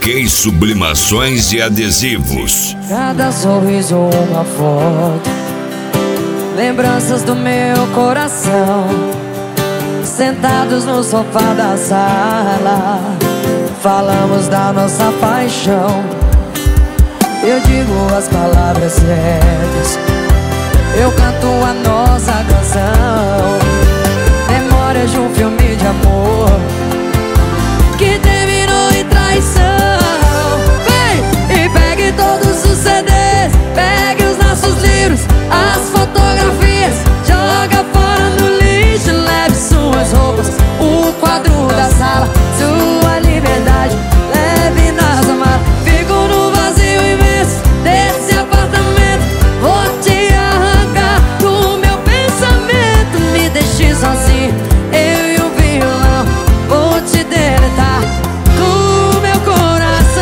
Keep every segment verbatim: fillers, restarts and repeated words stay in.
Ok Sublimações e Adesivos. Cada sorriso uma foto, lembranças do meu coração, sentados no sofá da sala, falamos da nossa paixão. Eu digo as palavras certas, eu canto a nossa canção. Memórias de um filme de amor que terminou em traição. Vem e pegue todos os C Ds, pegue os nossos livros, as fotografias, joga fora no lixo, leve suas roupas, o quadro da sala, sua liberdade, leve nas malas. Fico no vazio imenso desse apartamento, vou te arrancar do meu pensamento. Me deixe sozinho, eu e o violão, vou te deletar do meu coração.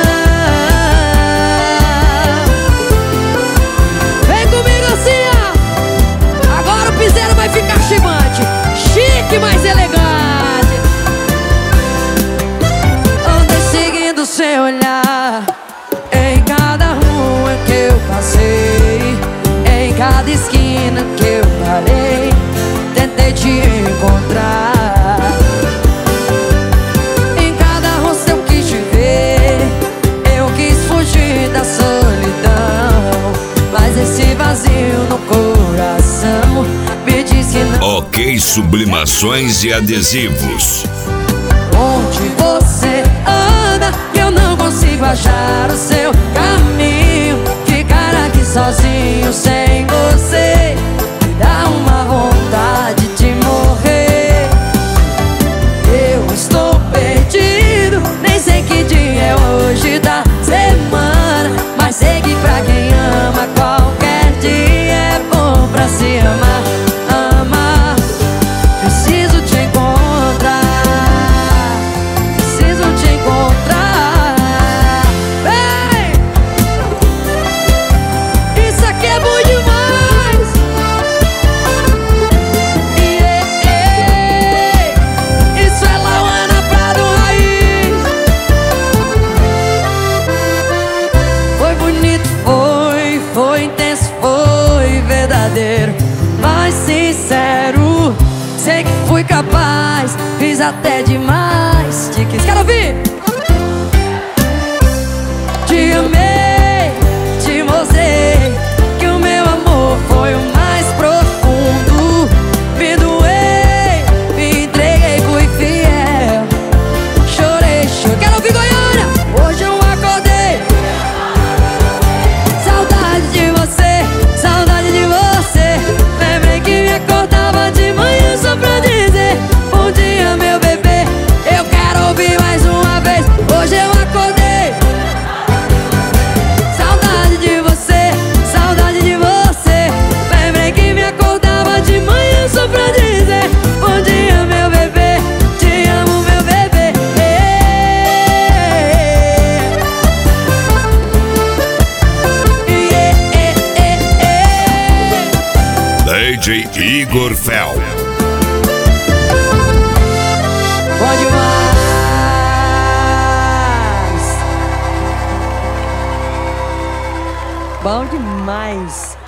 Vem comigo assim, ó. Agora o piseiro vai ficar chibante, chique, mais elegante. Andei seguindo seu olhar em cada rua que eu passei, em cada esquina que eu parei, tentei te encontrar. Em cada rosto eu quis te ver, eu quis fugir da solidão, mas esse vazio no coração me diz que não. Ok Sublimações e Adesivos. Onde você anda, eu não consigo achar o seu caminho. Ficar aqui sozinho sem você me dá uma vontade de morrer. Eu estou perdido, nem sei que dia é hoje da semana, mas sei que pra quem ama qualquer dia é bom pra se amar. Amar, preciso te encontrar, preciso te encontrar. Vem! Isso aqui é bom demais. Yeah, yeah. Isso é Lauana Prado Raiz. Foi bonito, foi, foi intenso, foi verdadeiro, mas sincero. Sei que fui capaz, fiz até demais. Te quis, quero ouvir. Te amei, te mostrei que o meu amor foi o mais profundo. Me doei, me entreguei, fui fiel. Chorei, chorei, quero ouvir Goiânia. Hoje eu acordei, saudade de você, saudade de você. Lembrei que me acordava de manhã só pra dizer bom dia, meu bebê. Eu quero ouvir mais uma vez. Hoje eu acordei, saudade de você, saudade de você. Lembrei que me acordava de manhã só pra dizer bom dia, meu bebê. Te amo, meu bebê. Yeah, yeah, yeah. D J Igor Fel. Bom demais. Bom demais.